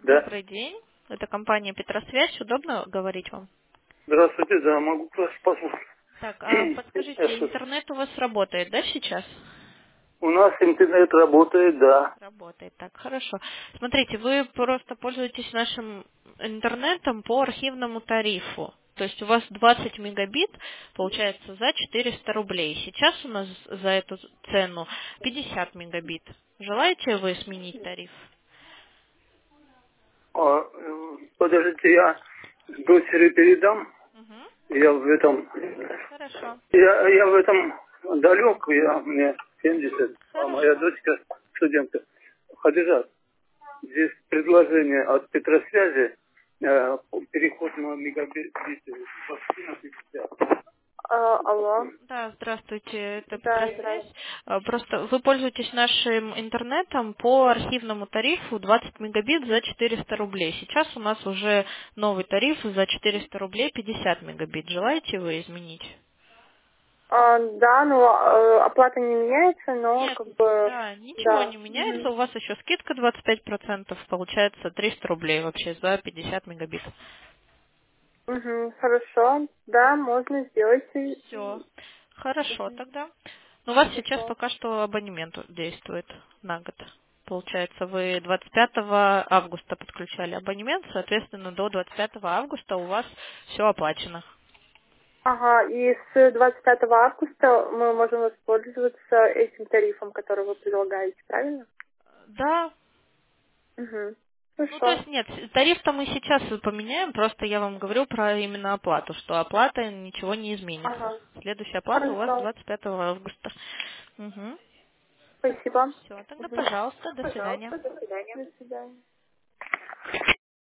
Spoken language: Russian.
Да. Добрый день. Это компания Петросвязь. Удобно говорить вам? Здравствуйте, да, могу вас послушать. Так, а Я подскажите, слышу. интернет у вас работает, да, сейчас? У нас интернет работает, да. Работает, так, хорошо. Смотрите, вы просто пользуетесь нашим интернетом по архивному тарифу. То есть у вас 20 мегабит получается за 400 рублей. Сейчас у нас за эту цену 50 мегабит. Желаете вы сменить тариф? Подождите, я дочери передам. Мгм. Я в этом... Хорошо. Я в этом далек, мне 70, а моя Хорошо. дочка студентка. Хадижат, здесь предложение от Петросвязи, переход на мегабит почти на 50. Алло. Да, здравствуйте, это Да, Петросвязь. здравствуйте. Просто вы пользуетесь нашим интернетом по архивному тарифу 20 мегабит за 400 рублей. Сейчас у нас уже новый тариф за 400 рублей 50 мегабит. Желаете вы изменить? Да, но оплата не меняется, но Нет, как бы, да, ничего да. не меняется. Мгм. У вас еще скидка 25%, получается 300 рублей вообще за 50 мегабит. Мгм, хорошо, да, можно сделать. Все, хорошо Мгм, тогда. У вас сейчас хорошо. пока что абонемент действует на год. Получается, вы 25 августа подключали абонемент, соответственно, до 25 августа у вас все оплачено. Ага, и с 25 августа мы можем воспользоваться этим тарифом, который вы предлагаете, правильно? Да, Угу. ну то Хорошо. есть нет, тариф-то мы сейчас поменяем, просто я вам говорю про именно оплату, что оплата ничего не изменится. Ага, Следующая оплата у вас хорошо. 25 августа. Угу. Спасибо. Все, тогда Угу. пожалуйста, до свидания. Пожалуйста, до свидания. До свидания.